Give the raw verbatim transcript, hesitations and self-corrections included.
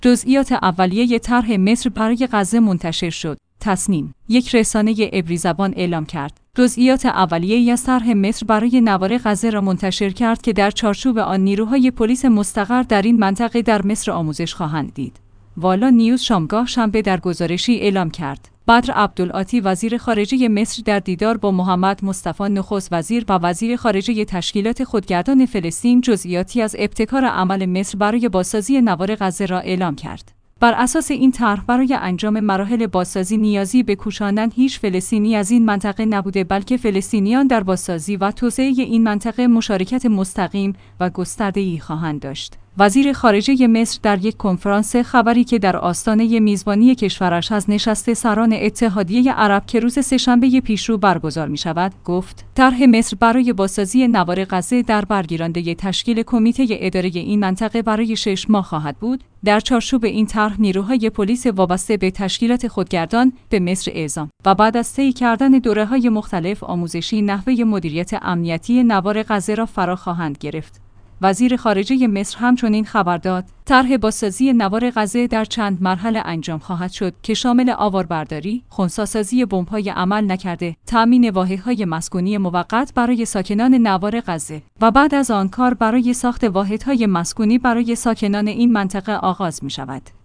جزئیات اولیه طرح مصر برای غزه منتشر شد. تصنیم یک رسانه عبری زبان اعلام کرد. جزئیات اولیه از طرح مصر برای نوار غزه را منتشر کرد که در چارچوب آن نیروهای پلیس مستقر در این منطقه در مصر آموزش خواهند دید. والا نیوز شامگاه شنبه در گزارشی اعلام کرد. بدر عبدالعاطی وزیر خارجه مصر در دیدار با محمد مصطفی نخست وزیر و وزیر خارجه تشکیلات خودگردان فلسطین جزئیاتی از ابتکار عمل مصر برای بازسازی نوار غزه را اعلام کرد. بر اساس این طرح برای انجام مراحل بازسازی نیازی به کوشاندن هیچ فلسطینی از این منطقه نبوده، بلکه فلسطینیان در بازسازی و توسعه این منطقه مشارکت مستقیم و گسترده‌ای خواهند داشت. وزیر خارجه مصر در یک کنفرانس خبری که در آستانه میزبانی کشورش از نشست سران اتحادیه عرب که روز سه‌شنبه پیشرو برگزار می شود، گفت طرح مصر برای بازسازی نوار غزه در برگیرنده تشکیل کمیته اداره این منطقه برای شش ماه خواهد بود. در چارچوب این طرح نیروهای پلیس وابسته به تشکیلات خودگردان به مصر اعزام و بعد از طی کردن دوره‌های مختلف آموزشی نحوه مدیریت امنیتی نوار غزه را فرا خواهند گرفت. وزیر خارجه مصر همچنین خبر داد طرح بازسازی نوار غزه در چند مرحله انجام خواهد شد که شامل آواربرداری، خنثی‌سازی بمب‌های عمل نکرده، تأمین واحدهای مسکونی موقت برای ساکنان نوار غزه و بعد از آن کار برای ساخت واحدهای مسکونی برای ساکنان این منطقه آغاز می شود.